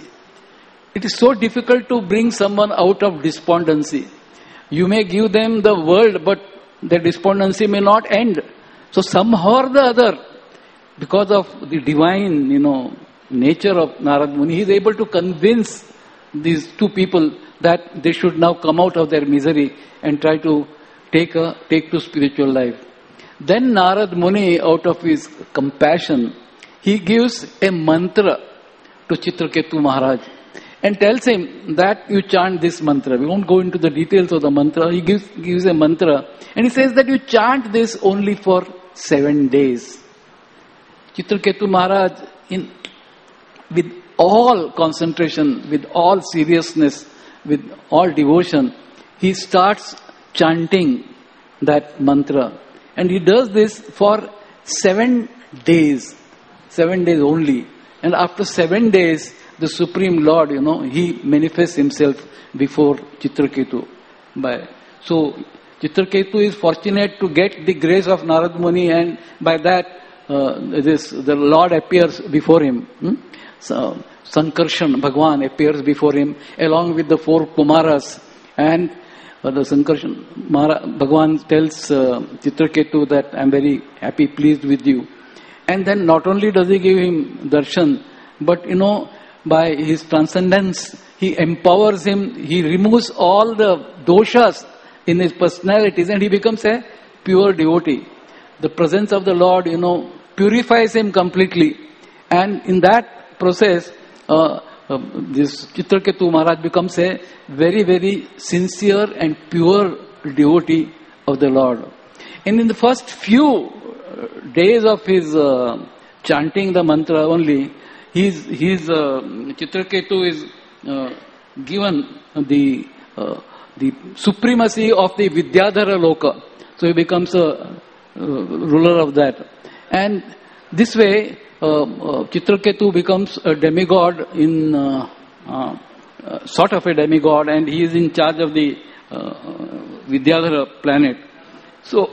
It is so difficult to bring someone out of despondency. You may give them the world, but the despondency may not end. So somehow or the other, because of the divine, you know, nature of Narad Muni, he is able to convince these two people that they should now come out of their misery and try to take a take to spiritual life. Then Narad Muni, out of his compassion, he gives a mantra to Chitraketu Maharaj and tells him that you chant this mantra. We won't go into the details of the mantra. He gives, gives a mantra and he says that you chant this only for seven days. Chitraketu Maharaj, in, with all concentration, with all seriousness, with all devotion, he starts chanting that mantra. And he does this for seven days. Seven days only. And after seven days, the Supreme Lord, you know, he manifests himself before Chitraketu. By, so, Chitraketu is fortunate to get the grace of Narad Muni, and by that, uh, this the Lord appears before him. Hmm? So, Sankarshan, Bhagwan appears before him along with the four Kumaras, and uh, the Sankarshan Mara, Bhagwan tells uh, Chitraketu that I am very happy, pleased with you. And then not only does he give him darshan, but you know, by his transcendence, he empowers him, he removes all the doshas in his personalities and he becomes a pure devotee. The presence of the Lord, you know, purifies him completely. And in that process, uh, uh, this Chitraketu Maharaj becomes a very, very sincere and pure devotee of the Lord. And in the first few days of his uh, chanting the mantra only, his, his uh, Chitraketu is uh, given the uh, the supremacy of the Vidyadhara Loka. So he becomes a uh, ruler of that. And this way, uh, uh, Chitraketu becomes a demigod in, uh, uh, uh, sort of a demigod, and he is in charge of the uh, Vidyadhara planet. So,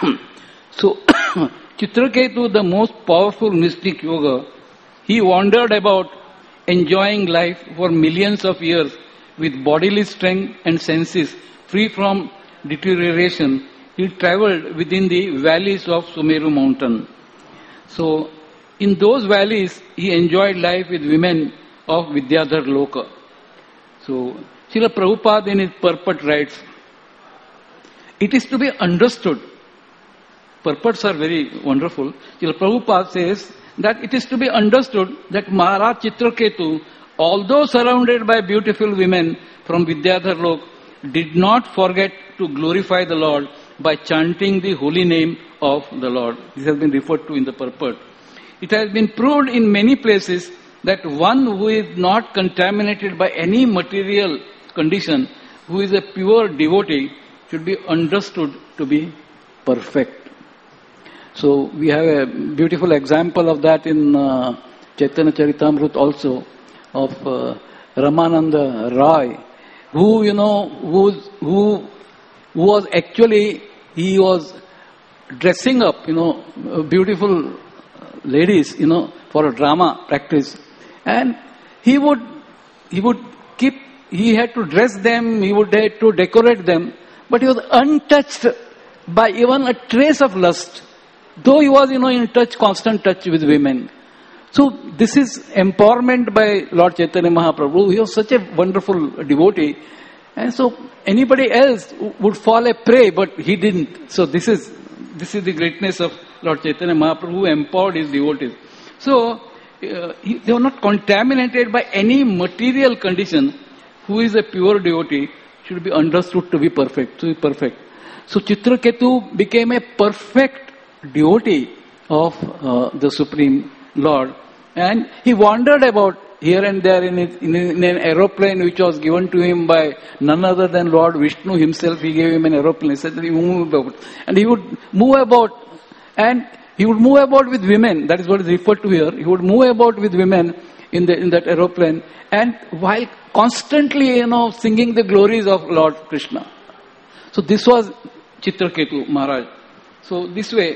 so Chitraketu, the most powerful mystic yoga, he wandered about enjoying life for millions of years with bodily strength and senses free from deterioration. He travelled within the valleys of Sumeru mountain. So, in those valleys, he enjoyed life with women of Vidyadhar Loka. So, Srila Prabhupada in his purport writes, it is to be understood. Purports are very wonderful. Srila Prabhupada says that it is to be understood that Maharaj Chitraketu, although surrounded by beautiful women from Vidyadhar Lok, did not forget to glorify the Lord by chanting the holy name of the Lord. This has been referred to in the purport. It has been proved in many places that one who is not contaminated by any material condition, who is a pure devotee, should be understood to be perfect. So we have a beautiful example of that in uh, Chaitanya Charitamrita also, of uh, Ramananda Rai, who, you know, who, who, who was actually, he was dressing up, you know, beautiful ladies, you know, for a drama practice. And he would, he would keep, he had to dress them, he would have to decorate them, but he was untouched by even a trace of lust. Though he was, you know, in touch, constant touch with women. So this is empowerment by Lord Chaitanya Mahaprabhu. He was such a wonderful devotee. And so anybody else would fall a prey, but he didn't. So this is this is the greatness of Lord Chaitanya Mahaprabhu, who empowered his devotees. So uh, he, they were not contaminated by any material condition. Who is a pure devotee should be understood to be perfect, to be perfect. So Chitraketu became a perfect devotee of uh, the Supreme Lord, and he wandered about here and there in, it, in, in an aeroplane which was given to him by none other than Lord Vishnu himself. He gave him an aeroplane. He said that he would move about, and he would move about, and he would move about with women. That is what is referred to here. He would move about with women in the in that aeroplane, and while constantly, you know, singing the glories of Lord Krishna. So this was Chitraketu Maharaj. So this way.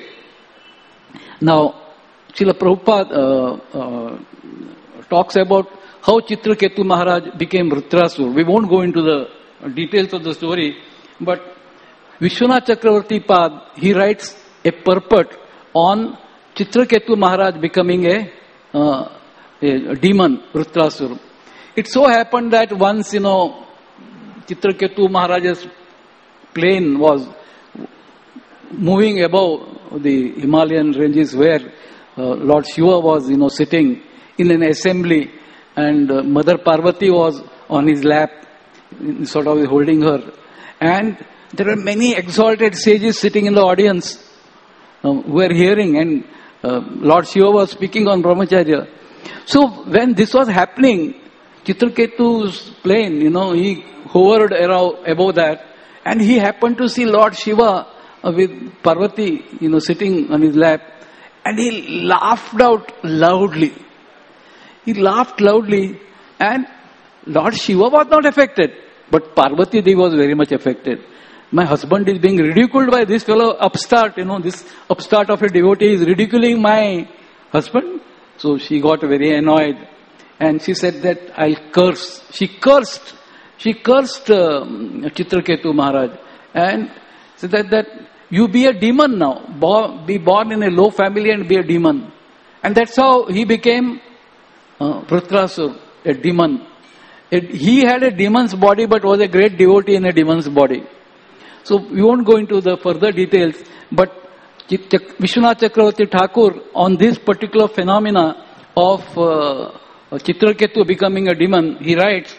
Now, Srila Prabhupada uh, uh, talks about how Chitraketu Maharaj became Vritrasur. We won't go into the details of the story, but Vishwanath Chakravarti Pad, he writes a purport on Chitraketu Maharaj becoming a, uh, a demon, Vritrasur. it so happened that once, you know, Chitraketu Maharaj's plane was moving above the Himalayan ranges where uh, Lord Shiva was, you know, sitting in an assembly, and uh, Mother Parvati was on his lap, sort of holding her. And there were many exalted sages sitting in the audience uh, who were hearing, and uh, Lord Shiva was speaking on Brahmacharya. So when this was happening, Chitraketu's plane, you know, he hovered around above that, and he happened to see Lord Shiva uh, with Parvati, you know, sitting on his lap, and he laughed out loudly. He laughed loudly, and Lord Shiva was not affected, but Parvati Devi was very much affected. My husband is being ridiculed by this fellow upstart, you know, this upstart of a devotee is ridiculing my husband. So she got very annoyed, and she said that I'll curse. She cursed. She cursed uh, Chitraketu Maharaj, and said that, that you be a demon now. Bo- be born in a low family and be a demon. And that's how he became uh, Vritrasur, a demon. It, he had a demon's body but was a great devotee in a demon's body. So we won't go into the further details, but Vishwanath Chakravarti Thakur, on this particular phenomena of uh, Chitraketu becoming a demon, he writes,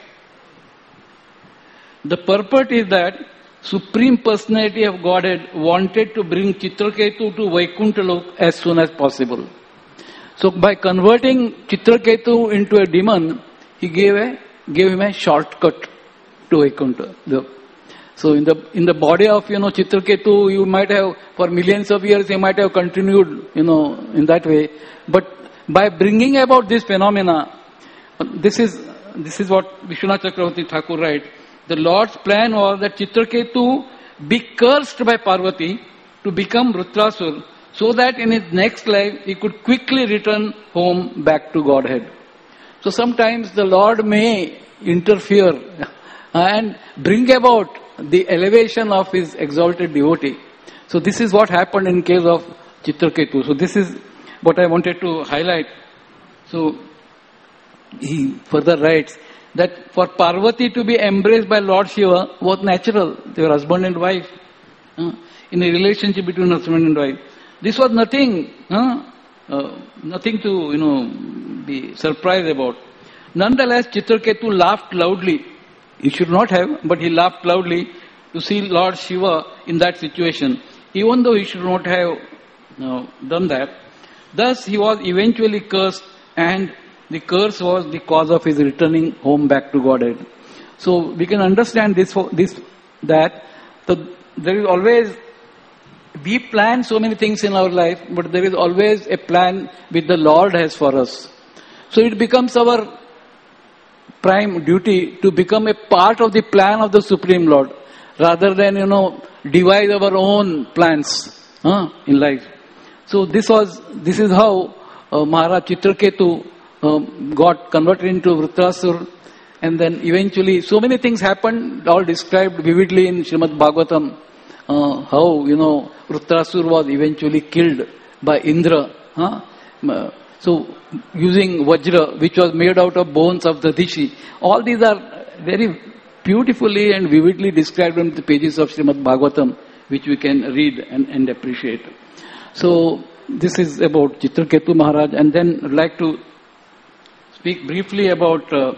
the purport is that Supreme Personality of Godhead wanted to bring Chitraketu to Vaikuntha Lok as soon as possible. So by converting Chitraketu into a demon, he gave a gave him a shortcut to Vaikuntha. So in the in the body of, you know, Chitraketu, you might have, for millions of years, he might have continued, you know, in that way. But by bringing about this phenomena, this is this is what Vishwanath Chakravarti Thakur writes. The Lord's plan was that Chitraketu be cursed by Parvati to become Vritrasur, so that in his next life he could quickly return home back to Godhead. So sometimes the Lord may interfere and bring about the elevation of his exalted devotee. So this is what happened in case of Chitraketu. So this is what I wanted to highlight. So he further writes that for Parvati to be embraced by Lord Shiva was natural. They were husband and wife, uh, in a relationship between husband and wife. This was nothing, uh, uh, nothing to, you know, be surprised about. Nonetheless, Chitraketu laughed loudly. He should not have, but he laughed loudly to see Lord Shiva in that situation, even though he should not have uh, done that. Thus, he was eventually cursed, and the curse was the cause of his returning home back to Godhead. So we can understand this, this that the, there is always, we plan so many things in our life, but there is always a plan which the Lord has for us. So it becomes our prime duty to become a part of the plan of the Supreme Lord, rather than, you know, devise our own plans huh, in life. So this was, this is how uh, Maharaj Chitraketu um, got converted into Vritrasur, and then eventually so many things happened, all described vividly in Srimad Bhagavatam, uh, how, you know, Vritrasur was eventually killed by Indra. Huh? Uh, so using Vajra, which was made out of bones of Dadishi. All these are very beautifully and vividly described on the pages of Srimad Bhagavatam, which we can read and, and appreciate. So this is about Chitraketu Maharaj, and then I'd like to speak briefly about uh,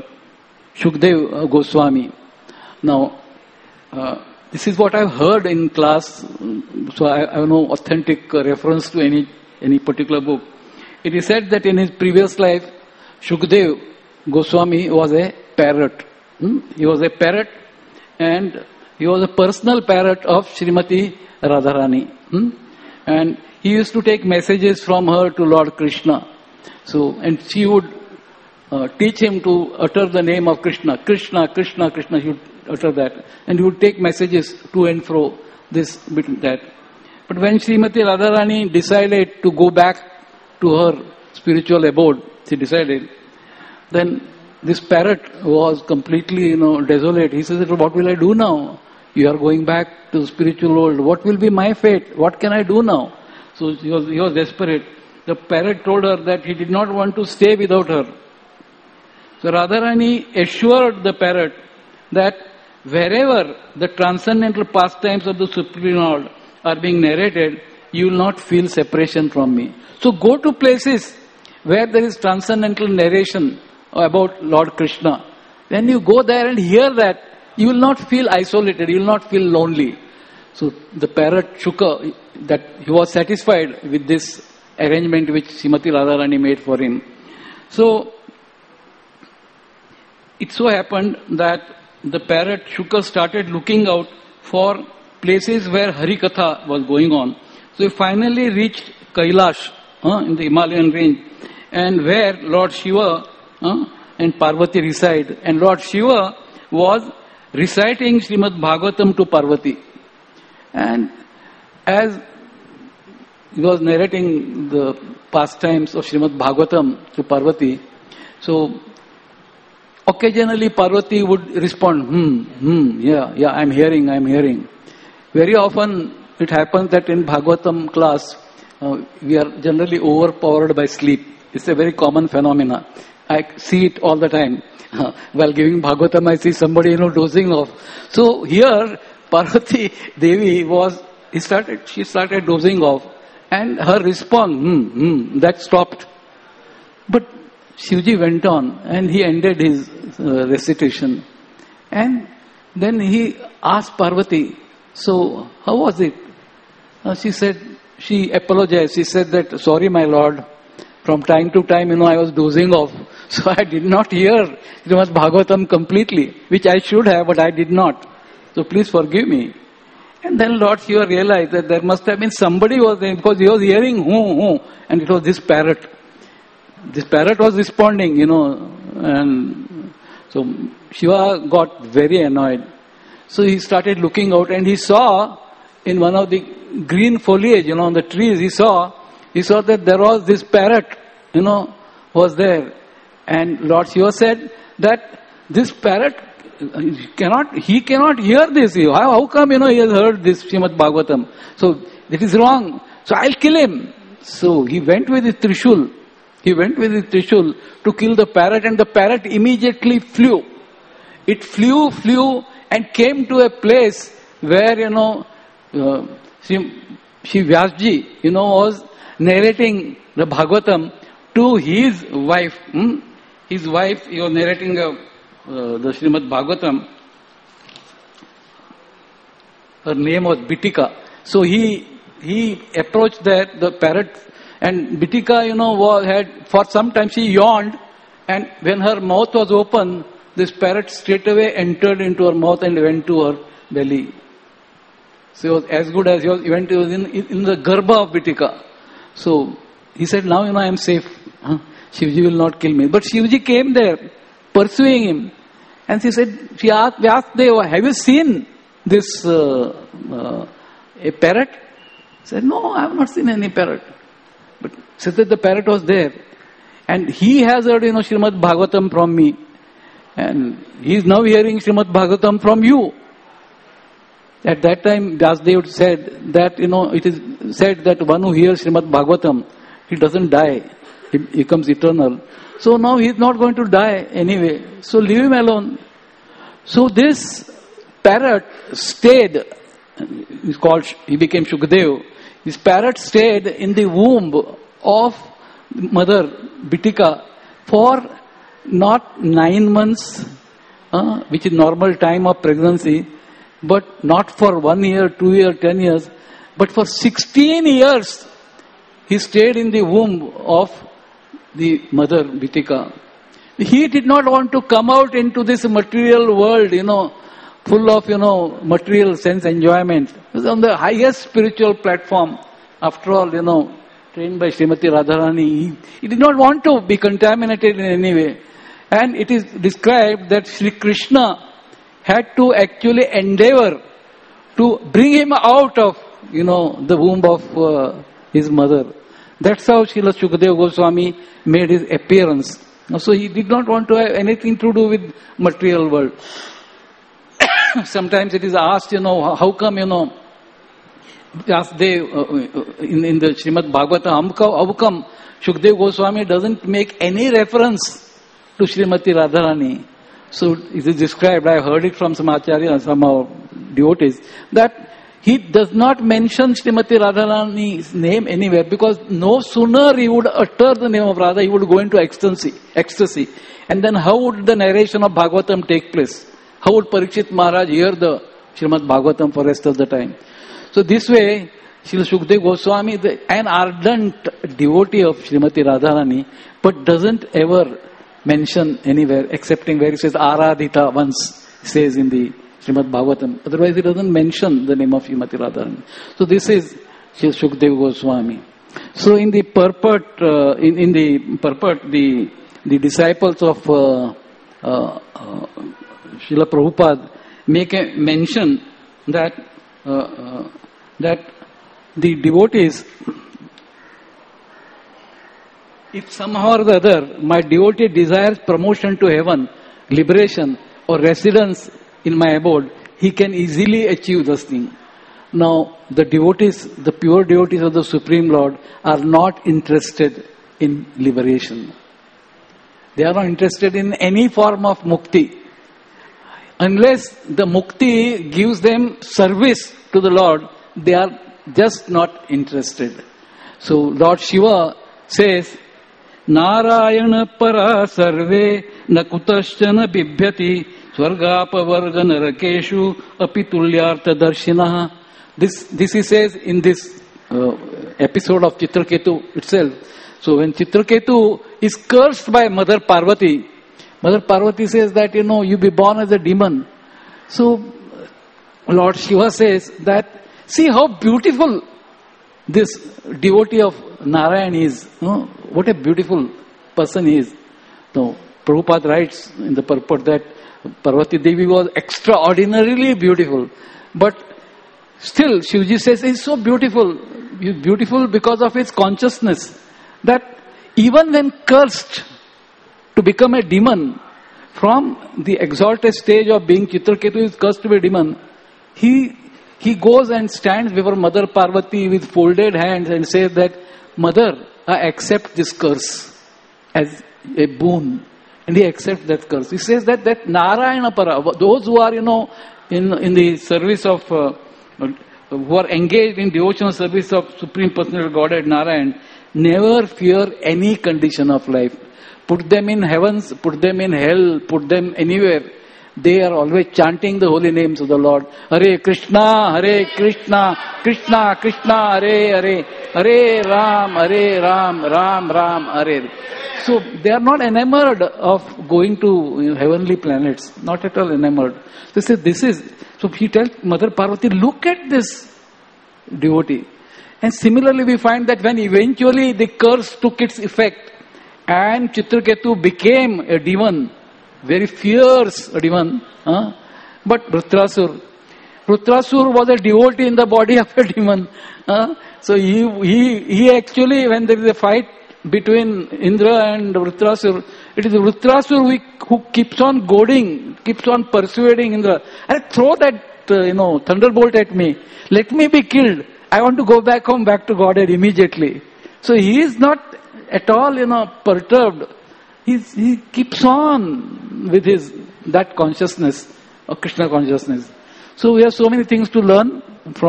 Shukdev Goswami. Now, uh, this is what I've heard in class, so I, I have no authentic reference to any, any particular book. It is said that in his previous life, Shukdev Goswami was a parrot. Hmm? He was a parrot, and he was a personal parrot of Srimati Radharani. Hmm? And he used to take messages from her to Lord Krishna. So, and she would uh, teach him to utter the name of Krishna. Krishna, Krishna, Krishna, he would utter that. And he would take messages to and fro, this, between that. But when Srimati Radharani decided to go back to her spiritual abode, she decided, then this parrot was completely, you know, desolate. He says, what will I do now? You are going back to the spiritual world. What will be my fate? What can I do now? So he was, he was desperate. The parrot told her that he did not want to stay without her. So Radharani assured the parrot that wherever the transcendental pastimes of the Supreme Lord are being narrated, you will not feel separation from me. So go to places where there is transcendental narration about Lord Krishna. When you go there and hear that, you will not feel isolated, you will not feel lonely. So the parrot Shuka, that he was satisfied with this arrangement which Srimati Radharani made for him. So it so happened that the parrot Shuka started looking out for places where Harikatha was going on. So he finally reached Kailash uh, in the Himalayan range, and where Lord Shiva uh, and Parvati reside. And Lord Shiva was reciting Srimad Bhagavatam to Parvati. And as he was narrating the pastimes of Srimad Bhagavatam to Parvati, so occasionally Parvati would respond, hmm, hmm, yeah, yeah, I'm hearing, I'm hearing. Very often it happens that in Bhagavatam class, uh, we are generally overpowered by sleep. It's a very common phenomena. I see it all the time. Uh, while giving Bhagavatam, I see somebody, you know, dozing off. So here, Parvati Devi was, he started, she started dozing off. And her response, hmm, hmm, that stopped. But Shivji went on and he ended his uh, recitation. And then he asked Parvati, so how was it? Uh, she said, she apologized. She said that, sorry my lord, from time to time, you know, I was dozing off. So I did not hear Srimad Bhagavatam completely, which I should have, but I did not. So please forgive me. And then Lord Shiva realized that there must have been somebody was there, because he was hearing hoo, hoo, and it was this parrot. This parrot was responding, you know, and so Shiva got very annoyed. So he started looking out and he saw in one of the green foliage, you know, on the trees, he saw, he saw that there was this parrot, you know, was there. And Lord Shiva said that this parrot cannot, he cannot hear this. How, how come, you know, he has heard this Srimad Bhagavatam? So it is wrong. So I'll kill him. So he went with his Trishul. He went with his Trishul to kill the parrot, and the parrot immediately flew. It flew, flew and came to a place where, you know, uh, Shri, Shri Vyasji, you know, was narrating the Bhagavatam to his wife. Hmm? His wife, he was narrating uh, uh, the Srimad Bhagavatam. Her name was Bitika. So he he approached that, the parrot, and Bitika, you know, was, had, for some time she yawned, and when her mouth was open, this parrot straight away entered into her mouth and went to her belly. So he was as good as he was, he went, he was in, in the garbha of Bitika. So he said, now, you know, I am safe. Huh? Shivji will not kill me. But Shivji came there, pursuing him. And she said, she asked, asked Deva, have you seen this uh, uh, a parrot? He said, no, I have not seen any parrot. But she said the parrot was there. And he has heard, you know, Srimad Bhagavatam from me. And he is now hearing Srimad Bhagavatam from you. At that time, Vyasdev said that, you know, it is said that one who hears Srimad Bhagavatam, he doesn't die. He becomes eternal. So now he is not going to die anyway. So leave him alone. So this parrot stayed, he's called, he became Shukadev. This parrot stayed in the womb of mother Bitika for not nine months, uh, which is normal time of pregnancy, but not for one year, two years, ten years, but for sixteen years he stayed in the womb of the mother Bitika. He did not want to come out into this material world, you know, full of, you know, material sense enjoyment. He was on the highest spiritual platform. After all, you know, trained by Srimati Radharani, he, he did not want to be contaminated in any way. And it is described that Sri Krishna had to actually endeavor to bring him out of, you know, the womb of uh, his mother. That's how Srila Shukadeva Goswami made his appearance. So he did not want to have anything to do with material world. Sometimes it is asked, you know, how come, you know, Vyasdev, uh, in, in the Srimad Bhagavatam, how come Shukadeva Goswami doesn't make any reference to Srimati Radharani. So it is described, I heard it from some acharya, some uh, devotees, that he does not mention Srimati Radharani's name anywhere, because no sooner he would utter the name of Radha, he would go into ecstasy. ecstasy. And then how would the narration of Bhagavatam take place? How would Parikshit Maharaj hear the Srimad Bhagavatam for the rest of the time? So this way, Srila Shukdev Goswami, the, an ardent devotee of Srimati Radharani, but doesn't ever mention anywhere, excepting where he says Aradhita once, says in the Srimad Bhagavatam. Otherwise he doesn't mention the name of Srimati Radharani. So this is Srila Shukdev Goswami. So in the purport, uh, in, in the purport, the, the disciples of uh, uh, uh, Srila Prabhupada make a mention that uh, uh, that the devotees, if somehow or the other my devotee desires promotion to heaven, liberation or residence in my abode, he can easily achieve this thing. Now the devotees, the pure devotees of the Supreme Lord are not interested in liberation. They are not interested in any form of mukti. Unless the mukti gives them service to the Lord, they are just not interested. So Lord Shiva says, Narayana para sarve na kutaschana bibhyati swargapavarga narakeshu apitulyartha darshinaha. This, this he says in this uh, episode of Chitraketu itself. So when Chitraketu is cursed by Mother Parvati, Mother Parvati says that, you know, you be born as a demon. So Lord Shiva says that, see how beautiful this devotee of Narayan is. No? What a beautiful person he is. So Prabhupada writes in the purport that Parvati Devi was extraordinarily beautiful. But still, Shivji says he's so beautiful. He's beautiful because of his consciousness. That even when cursed to become a demon, from the exalted stage of being Chitraketu is cursed to be a demon, he he goes and stands before Mother Parvati with folded hands and says that, Mother, I accept this curse as a boon. And he accepts that curse. He says that that Narayana Para, those who are, you know, in in the service of, uh, who are engaged in devotional service of Supreme Personality of Godhead Narayan, never fear any condition of life. Put them in heavens, put them in hell, put them anywhere. They are always chanting the holy names of the Lord. Hare Krishna, Hare Krishna, Krishna Krishna, Hare Hare, Hare Ram, Hare Ram, Ram Ram, Hare. So they are not enamored of going to, you know, heavenly planets. Not at all enamored. This is, this is, so he tells Mother Parvati, look at this devotee. And similarly we find that when eventually the curse took its effect and Chitraketu became a demon, very fierce demon, huh? But Rutrasur, Rutrasur was a devotee in the body of a demon. Huh? So he, he, he actually, when there is a fight between Indra and Rutrasur, it is Rutrasur who keeps on goading, keeps on persuading Indra. And throw that, uh, you know, thunderbolt at me. Let me be killed. I want to go back home, back to Godhead immediately. So he is not at all, you know, perturbed. He's, he keeps on with his, that consciousness, of Krishna consciousness. So we have so many things to learn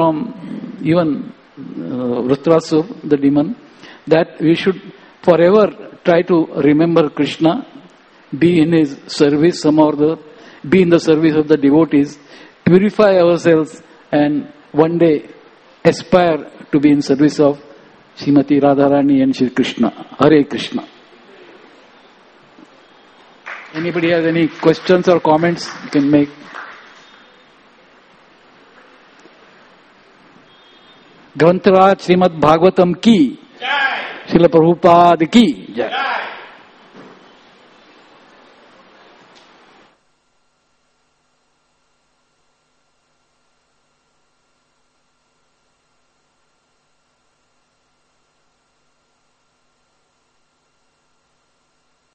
from even uh, Rutrasur, the demon, that we should forever try to remember Krishna, be in his service some or the, be in the service of the devotees, purify ourselves, and one day aspire to be in service of Srimati Radharani and Shri Krishna. Hare Krishna. Anybody has any questions or comments you can make? Grantaraj Srimad Bhagavatam ki, Srila Prabhupada ki. Jai.